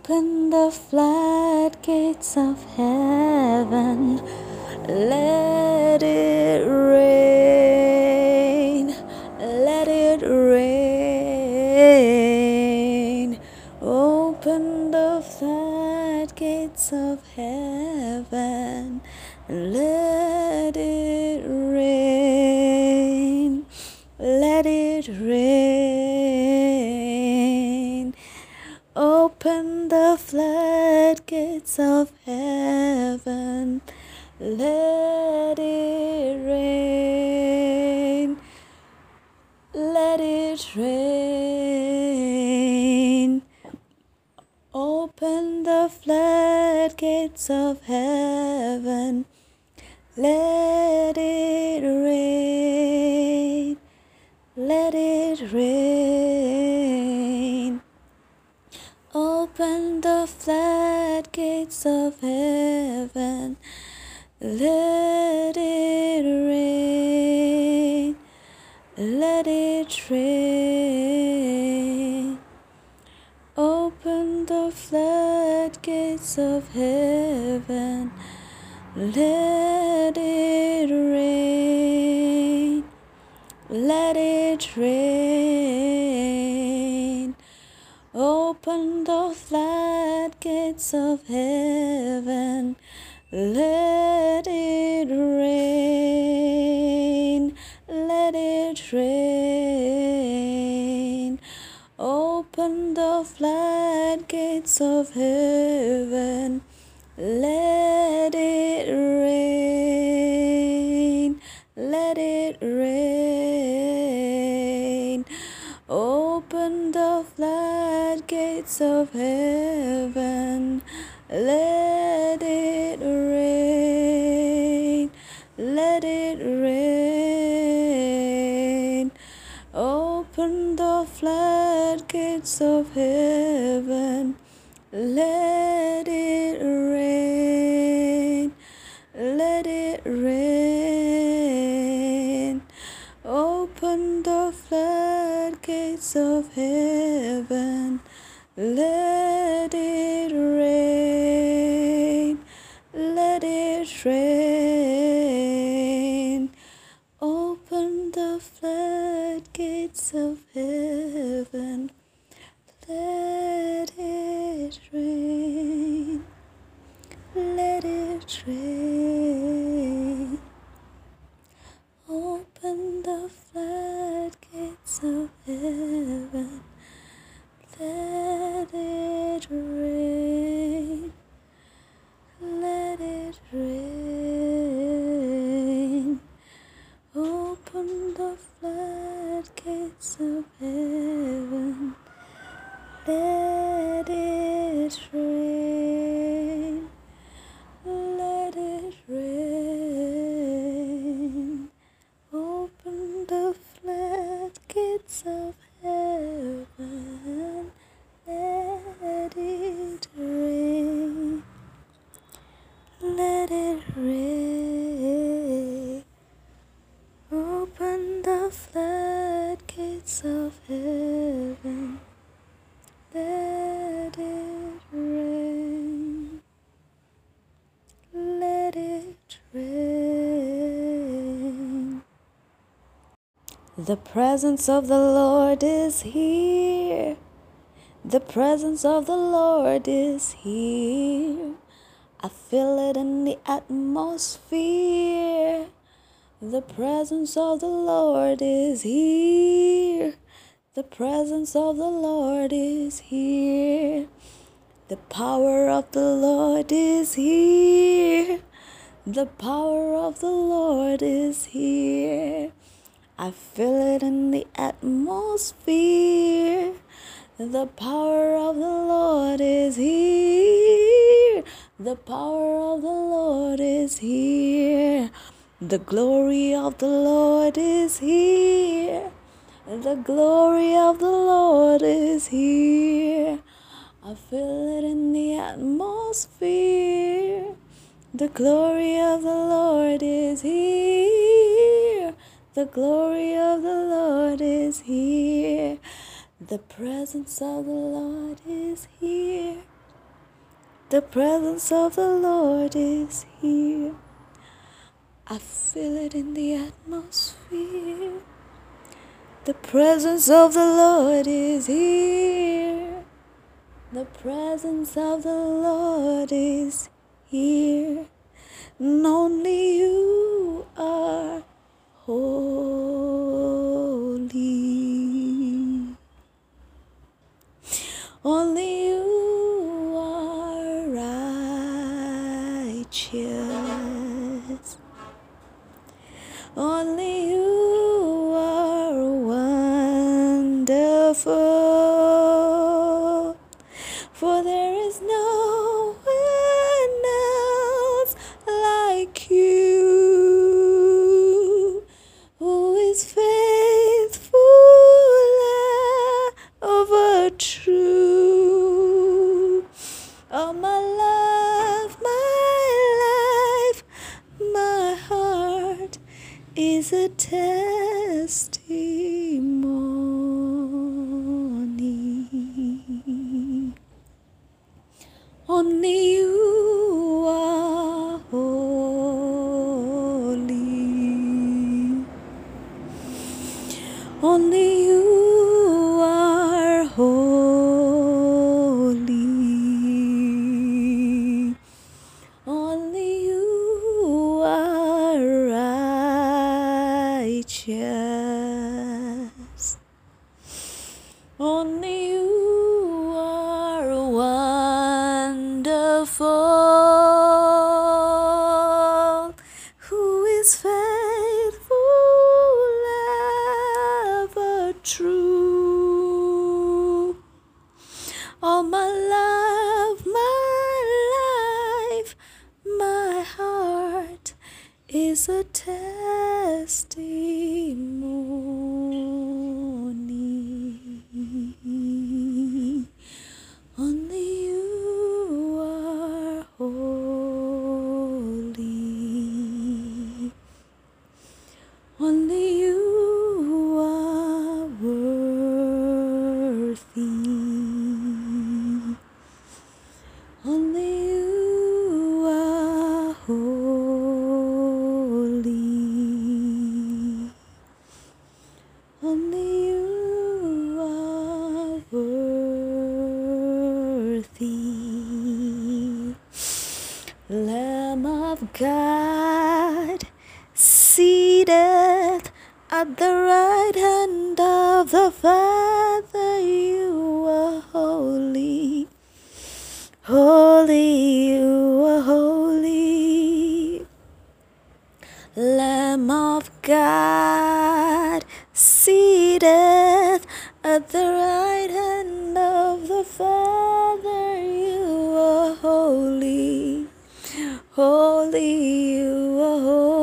Open the floodgates of heaven, let it rain, let it rain. Open the floodgates of heaven, let it rain, let it rain. Open the floodgates of heaven, let it rain, let it rain. Open the floodgates of heaven, let it rain, let it rain. Open the floodgates of heaven, let it rain, let it rain. Open the floodgates of heaven, let it rain, let it rain. Open the floodgates of heaven, let it rain, let it rain. Open the floodgates of heaven, let it rain, let it rain. Open the floodgates of heaven, let it rain, let it rain. Open the floodgates of heaven, let it rain, let it rain. Open the floodgates of heaven, let it rain, let it rain. Open the floodgates of heaven, let it rain, let it rain. Open the floodgates of heaven, let it rain, let it rain. Open the floodgates of heaven, let it rain, let it rain. Open the floodgates of heaven, let it rain, let it rain. Open the floodgates of heaven, let it rain, let it rain. The presence of the Lord is here. The presence of the Lord is here. I feel it in the atmosphere. The presence of the Lord is here. The presence of the Lord is here. The power of the Lord is here. The power of the Lord is here. I feel it in the atmosphere. The power of the Lord is here. The power of the Lord is here. The glory of the Lord is here. The glory of the Lord is here. I feel it in the atmosphere. The glory of the Lord is here. The glory of the Lord is here. The presence of the Lord is here. The presence of the Lord is here. I feel it in the atmosphere. The presence of the Lord is here. The presence of the Lord is here. And only you are holy. Only you are righteous. Only you are wonderful. For there is no one else like you, who is faithful, ever true. Oh, my life, my heart is a testimony. Only you are holy. Only you are holy. Only you are righteous. Only you are wonderful, who is faithful, ever true. All my life, my heart is a testimony. Only you are holy. Only you are worthy. Only you are holy. Only you are worthy. Lamb of God, seated at the right hand of the Father, you are holy. Holy, you are holy. Lamb of God, seated at the right hand of the Father, you are holy. Holy, you are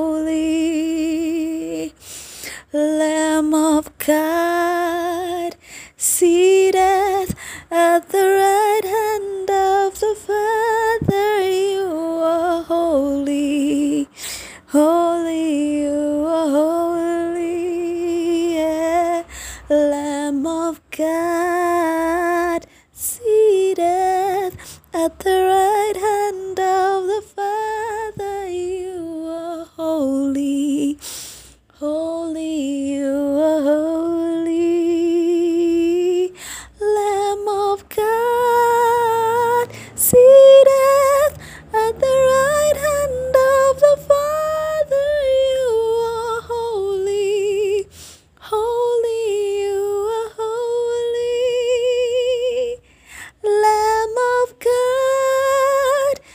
holy. Lamb of God, seated at the right hand of the Father, you are holy. Holy, you are holy. Yeah. Lamb of God, seated at the right hand of the Father, you are holy. Holy, you are holy. Lamb of God, seated at the right hand of the Father, you are holy. Holy, you are holy. Lamb of God,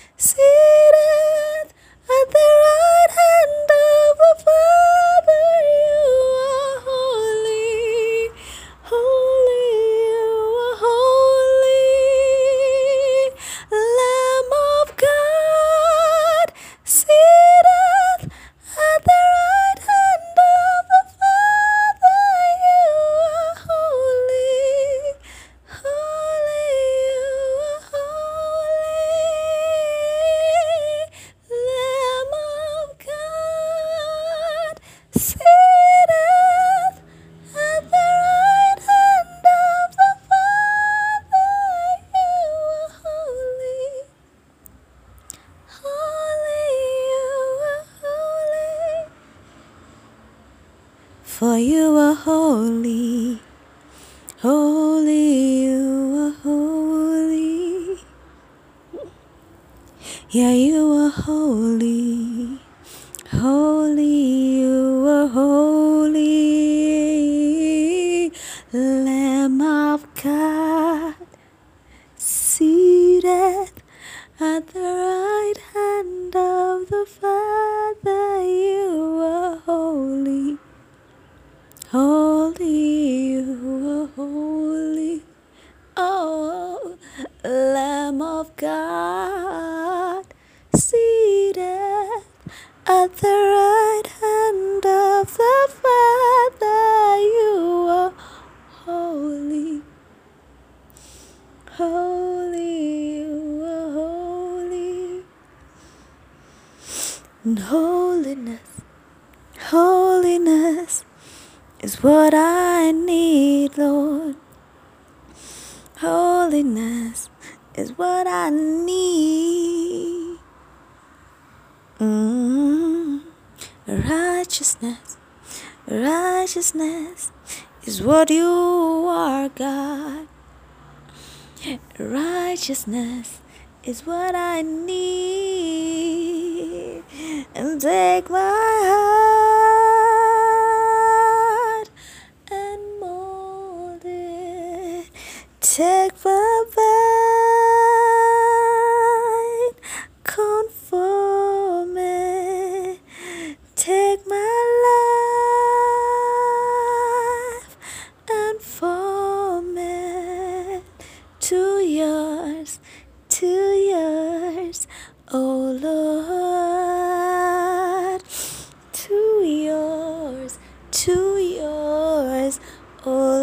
for you are holy, holy, you are holy. Yeah, you are holy, holy, you are holy. Lamb of God, seated at the right hand of the Father, you are holy, holy, you are holy. Oh, Lamb of God, seated at the right hand of the Father, you are holy, holy, you are holy. And holiness, holiness is what I need, Lord. Holiness is what I need. Righteousness, righteousness is what you are, God. Righteousness is what I need. And take my heart and mold it. Take my mind, conform it. Take my life and form it to yours, oh Lord, to yours, oh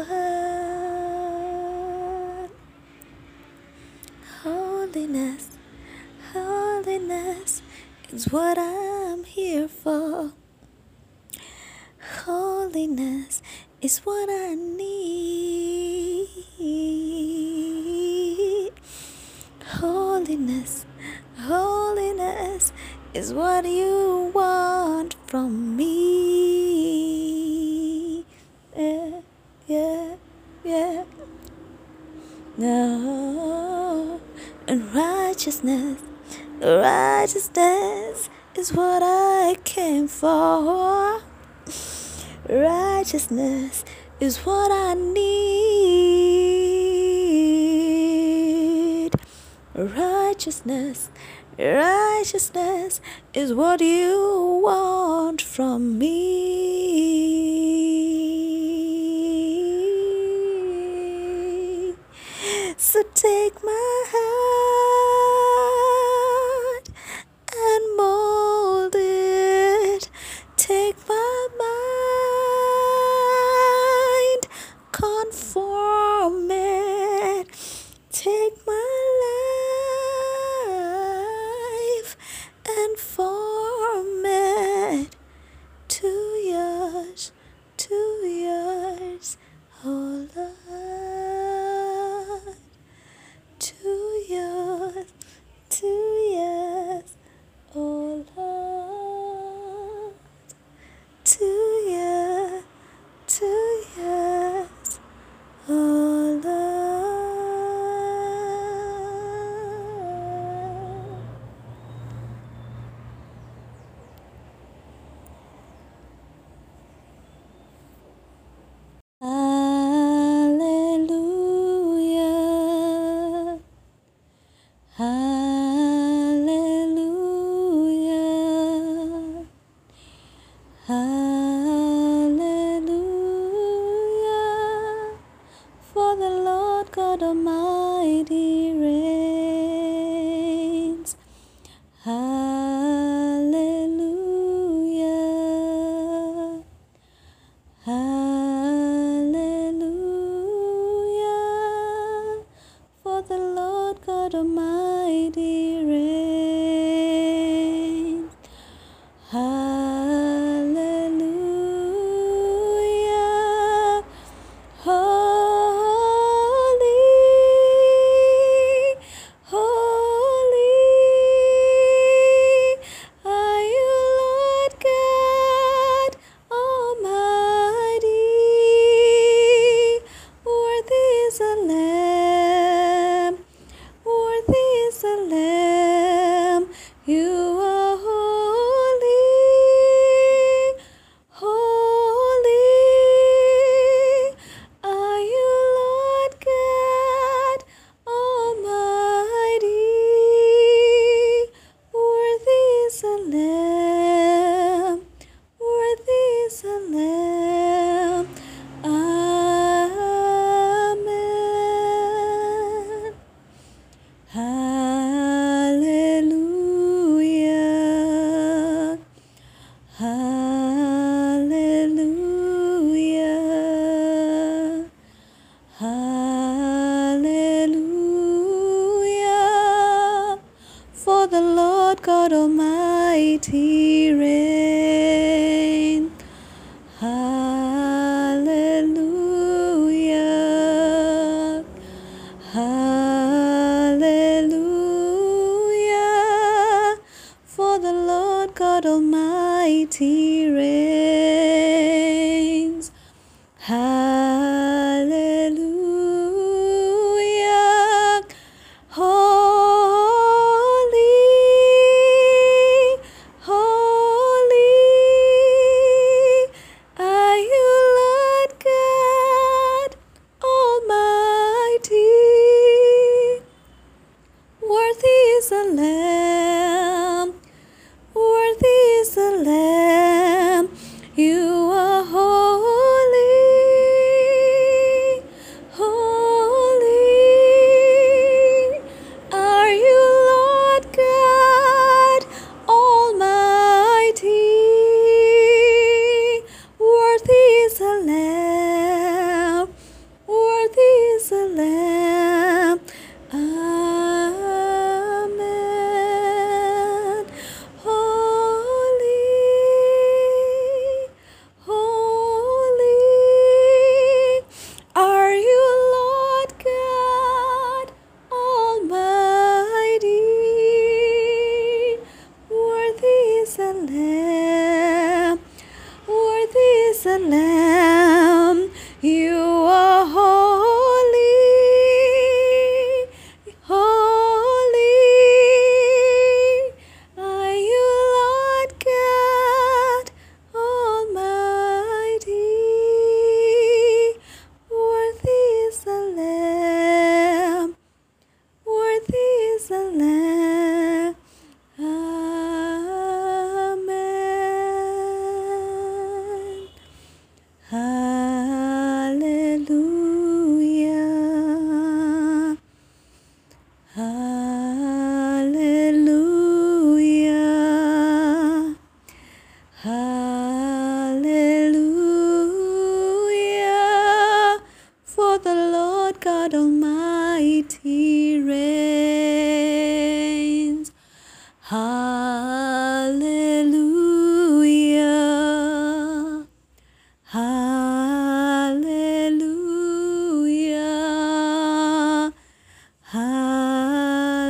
Lord. Holiness, holiness is what I'm here for. Holiness is what I need. Holiness, holiness is what you want from me. Yeah, yeah, yeah. No, and righteousness, righteousness is what I came for. Righteousness is what I need. Righteousness, righteousness is what you want from me. So take my heart and mold it. Take my mind, conform it. Take my life and form it to yours, oh Lord. To yours, oh Lord. To yours, oh Lord. Hallelujah, hallelujah, hallelujah. For the Lord God Almighty reigns. Hallelujah, hallelujah. For the Lord God Almighty reigns. Hallelujah. Holy, holy are you, Lord God Almighty. Hallelujah. Hallelujah. Hallelujah. For the Lord God Almighty reigns. Hallelujah. Hallelujah. For the Lord God Almighty reigns. Hallelujah. Holy, holy are you, Lord God Almighty. Worthy is the Lamb, worthy is the Lamb. You are holy, holy are you, Lord God Almighty. Worthy is the Lamb, worthy is the Lamb. Amen. Holy, holy are you, Lord God Almighty. Worthy is the Lamb, worthy is the Lamb. You are holy, holy are you, Lord God Almighty. Worthy is the Lamb, worthy is the Lamb. Amen. Hallelujah. Hallelujah. Hallelujah. For the Lord God Almighty reigns. Hallelujah. Hallelujah. Hallelujah.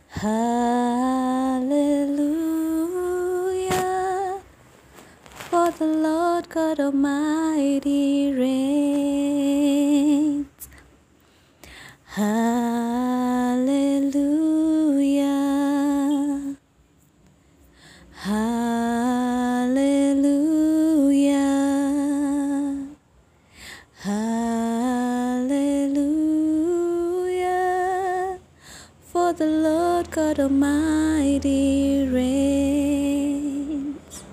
Hallelujah, for the Lord God Almighty reigns. Hallelujah, hallelujah, hallelujah, for the Lord God Almighty reigns.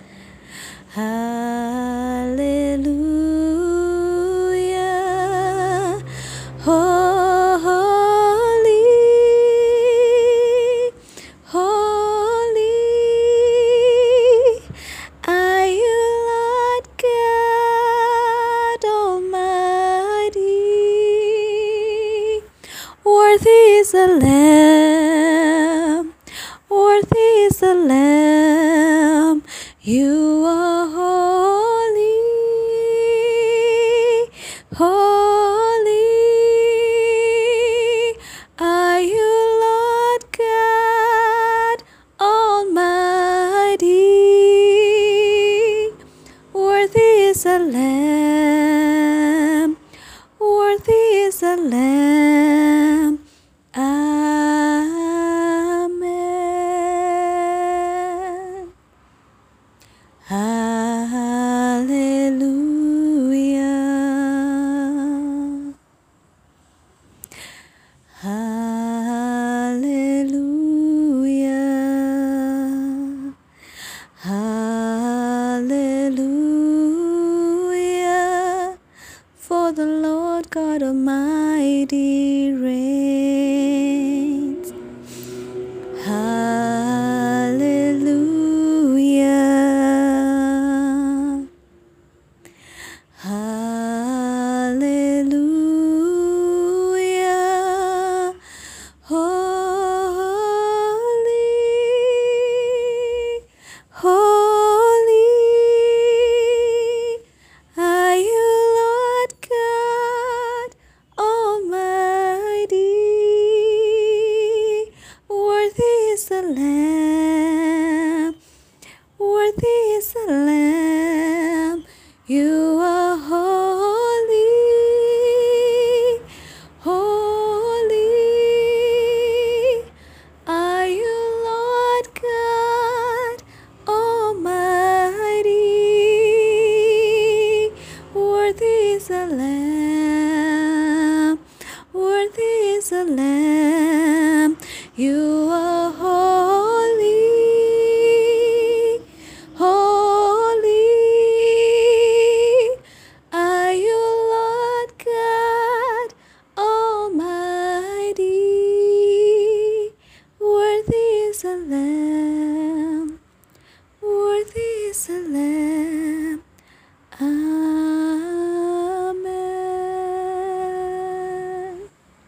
Hallelujah, holy, holy are you, Lord God Almighty. Worthy is the Lamb, worthy is the Lamb. You are holy, holy are you, Lord God Almighty. Worthy is the Lamb, worthy is the Lamb. Amen. Hallelujah, hallelujah, hallelujah, for the Lord God Almighty reigns. Hallelujah, hallelujah, holy, holy are you, Lord God Almighty. Worthy is the Lamb, worthy is the Lamb. You are holy, holy are you, Lord God Almighty. Worthy is the Lamb, worthy is the Lamb. You are holy, holy are you, Lord God Almighty. Worthy is the Lamb, worthy is the Lamb. Amen.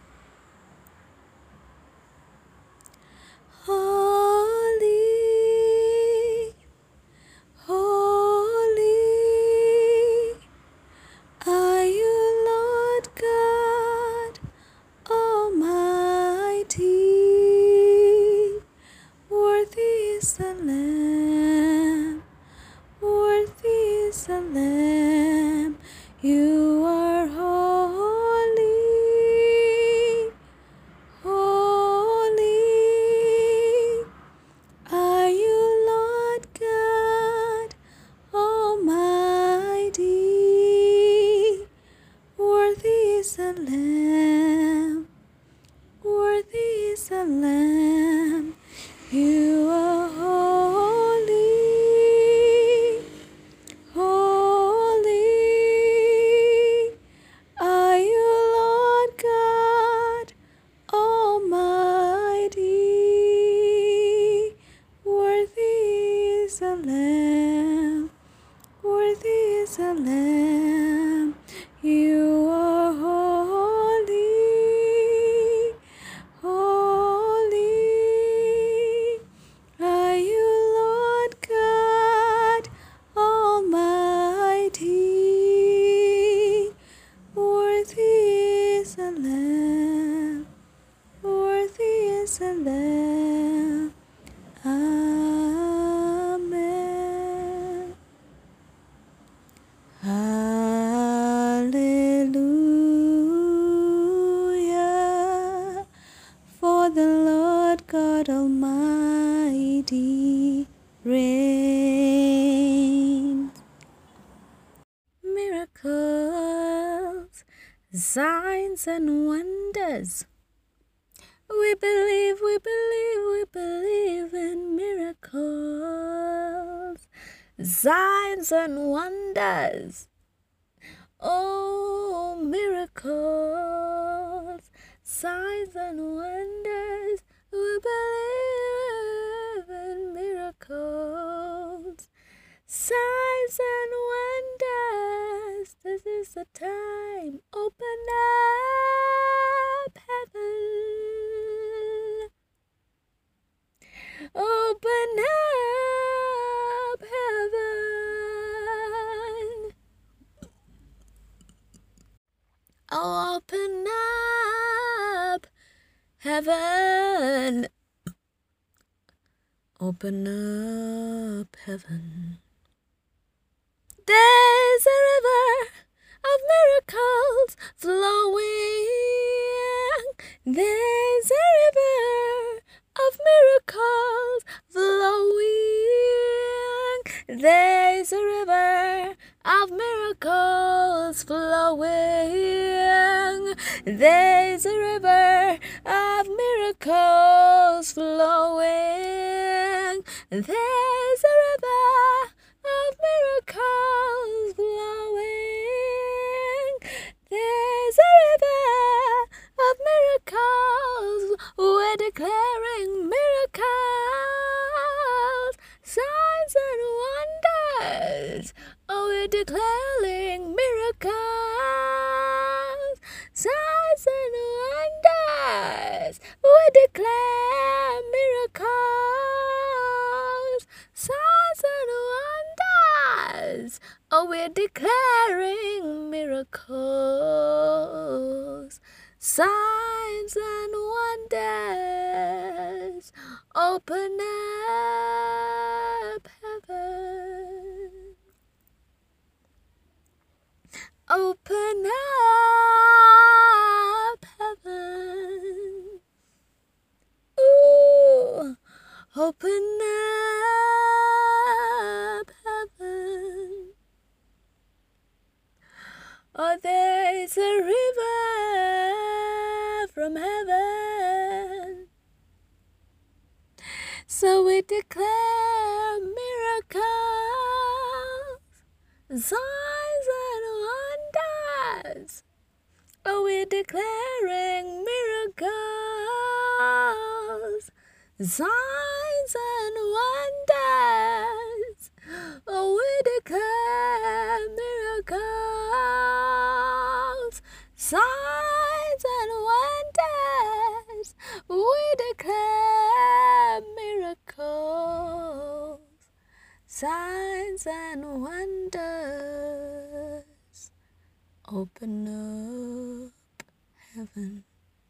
Holy, holy are you, Lord God Almighty. Worthy is the Lamb, worthy is the Lamb. You are holy, holy are you, Lord God Almighty. Worthy is the Lamb, worthy is the Lamb. You are holy, holy are you, Lord God Almighty. Worthy is the Lamb, worthy is the Lamb. You are holy, holy are you, Lord God Almighty. Worthy is the Lamb, worthy is the Lamb. God Almighty reigns. Miracles, signs and wonders. We believe, we believe, we believe in miracles, signs and wonders. Oh, miracles, signs and wonders. We believe in miracles, signs and wonders. This is the time. Open up heaven. Open up heaven. Oh, open up heaven. Open up heaven. There's a river of miracles flowing. There's a river of miracles flowing. There's a river of miracles flowing. There's a river of miracles flowing. There's a river of miracles flowing. There's a river of miracles. We're declaring miracles, signs and wonders. Oh, we're declaring miracles, signs and wonders. We declare miracles, signs and wonders. Oh, we're declaring miracles, signs and wonders. Open up heaven. Open up heaven. Ooh, open up heaven. Oh, there's a river from heaven. So we declare miracles, signs and wonders. Oh, we're declaring miracles, signs and wonders. Oh, we declare miracles, signs and wonders. We declare miracles, signs and wonders. Open up heaven.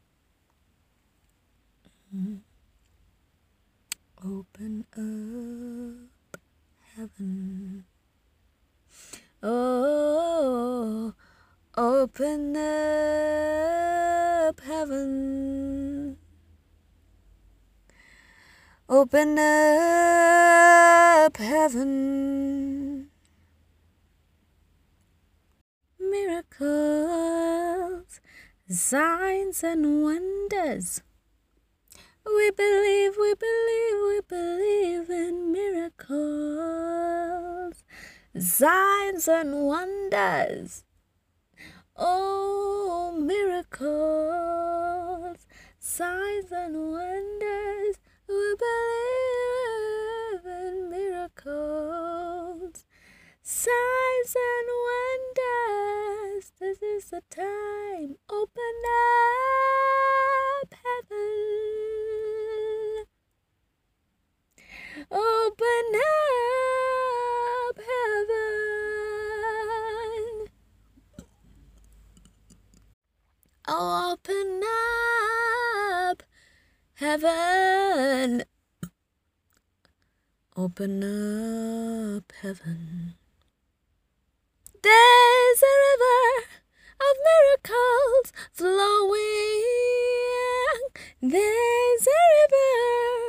Open up heaven. Oh, open up heaven. Open up heaven. Miracles, signs and wonders. We believe, we believe, we believe in miracles, signs and wonders. Oh, miracles, signs and wonders. We believe in miracles, signs and wonders. This is the time. Open up heaven. Open up heaven. Oh, open up heaven. Open up heaven. There's a river of miracles flowing. There's a river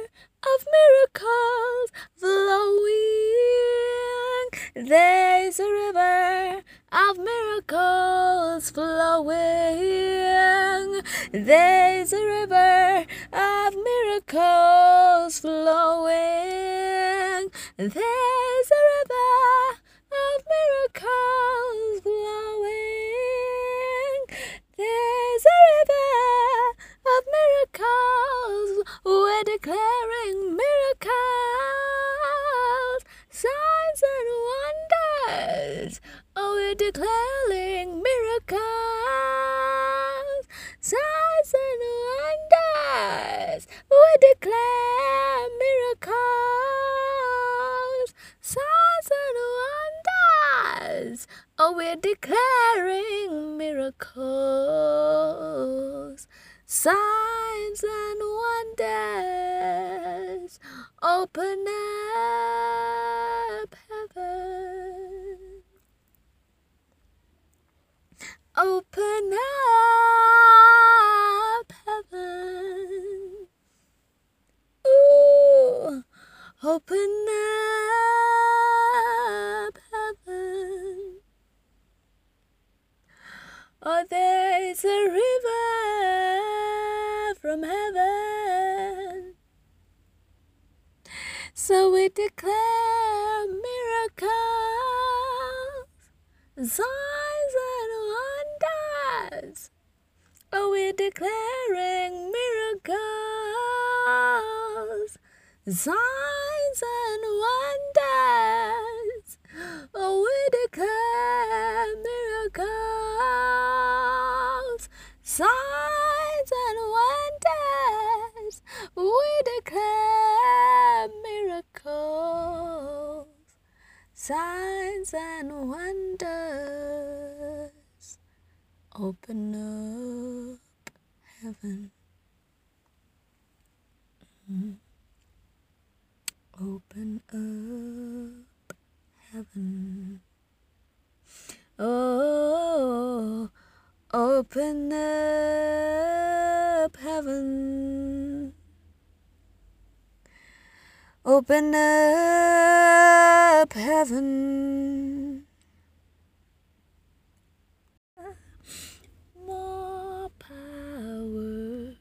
There is a river of miracles flowing. There is a river of miracles flowing. There's a river of miracles flowing. There's a river of miracles. We're declaring miracles, signs and wonders. Oh, we're declaring miracles, signs and wonders. We declare miracles, signs and wonders. Oh, we're declaring miracles, signs and wonders. Open up heaven. Open up heaven. Ooh, open up heaven. Oh, there's a river from heaven. So we declare miracles, signs and wonders. Oh, we're declaring miracles, signs and wonders. Oh, we declare miracles, signs and wonders. We declare miracles, signs and wonders. Open up heaven. Open up heaven. Oh, open up heaven. Open up heaven. More power.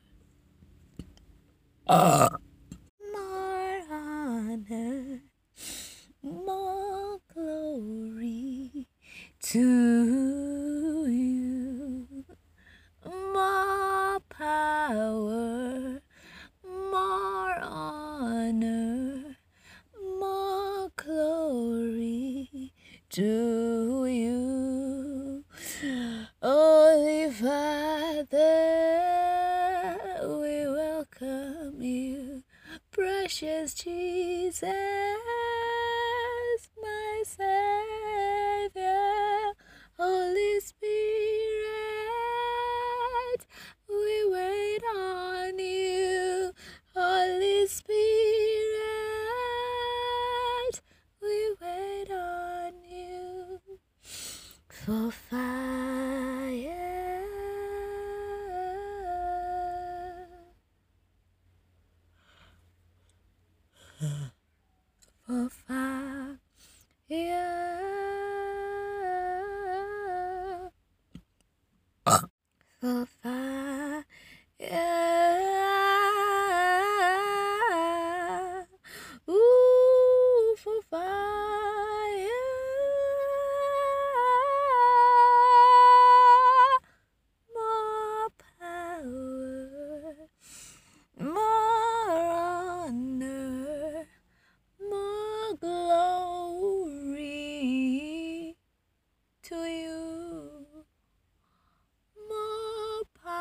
More honor. More glory to you. More power. More honor. More glory to you. Holy Father, we welcome you. Precious Jesus, my Savior. Holy Spirit, we wait on you. Holy Spirit, we wait on you. For fire, for fire, for fire, ooh, for fire, more power, more honor, more glory to you. More power.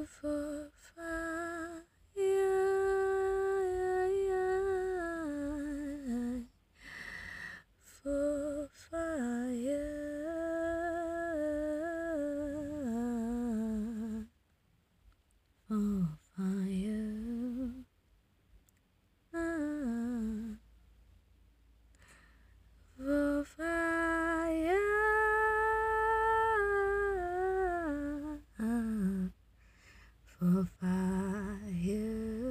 for fire, for fire, for fire, for fire, for fire.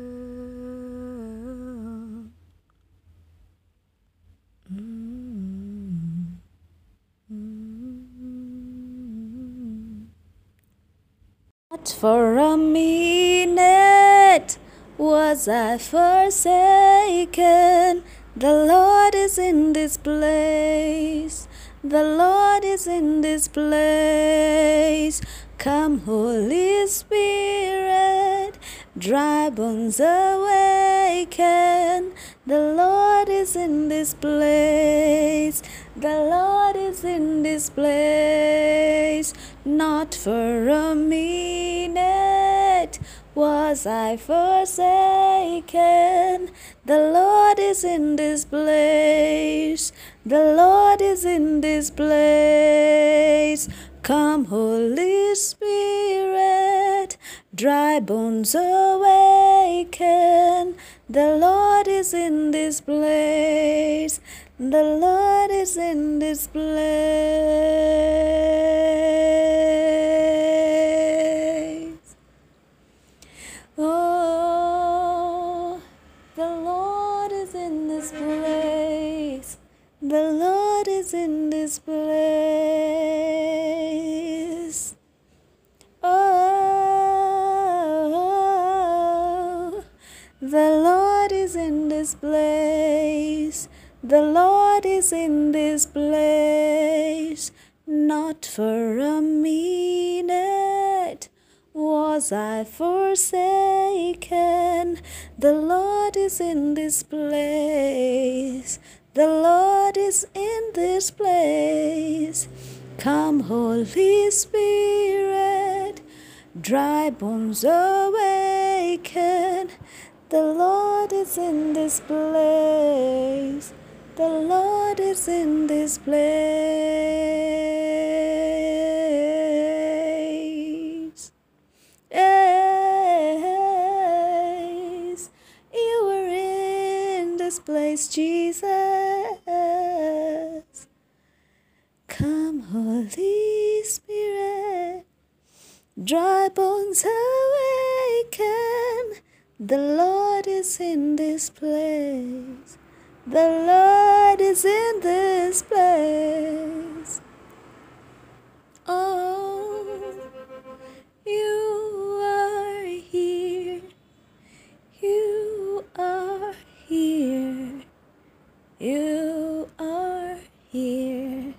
Not for a minute was I forsaken. The Lord is in this place. The Lord is in this place. Come, Holy Spirit, dry bones awaken. The Lord is in this place. The Lord is in this place. Not for a minute was I forsaken. The Lord is in this place. The Lord is in this place. Come, Holy Spirit, dry bones awaken. The Lord is in this place. The Lord is in this place. Oh, the Lord is in this place. The Lord is in this place. Oh, the Lord is in this place. The Lord is in this place. Not for a minute was I forsaken. The Lord is in this place. The Lord is in this place. Come, Holy Spirit, dry bones awaken. The Lord is in this place. The Lord is in this place. Yes, you are in this place, Jesus. Come, Holy Spirit, dry bones awaken. The Lord is in this place. The Lord is in this place. Oh, you are here. You are here. You are here.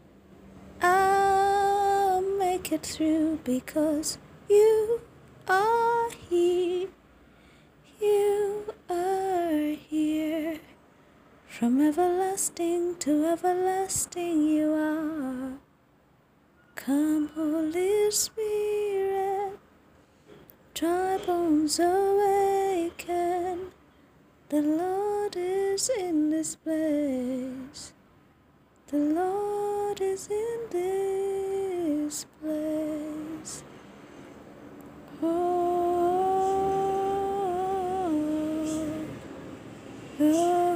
I'll make it through because you are here. You are here. From everlasting to everlasting you are. Come, Holy Spirit, dry bones awaken. The Lord is in this place. The Lord is in this place. Oh, oh.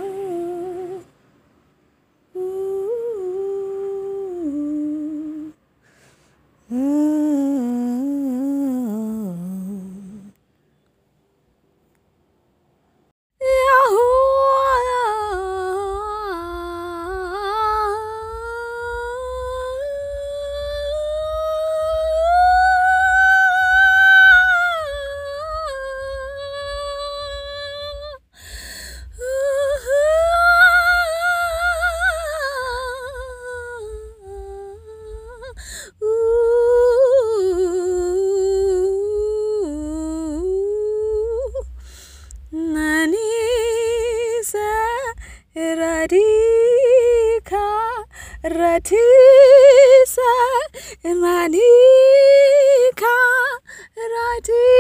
Ratisa Manika Rati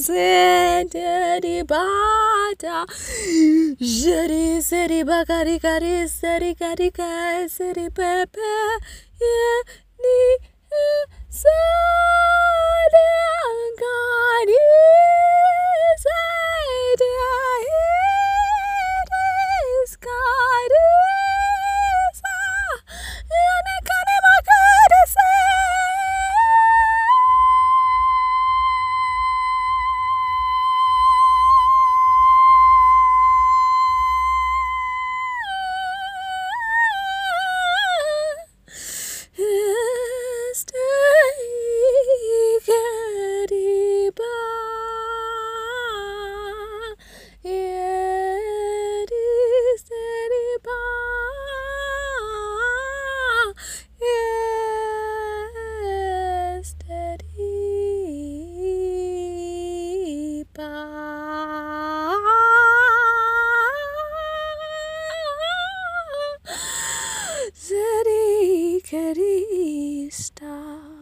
senteri bata. Jeri seri bakari kari seri kari kai seri pepe. Yeah, ni sadangani sada is God is yani kane makade se. Zeri Karista.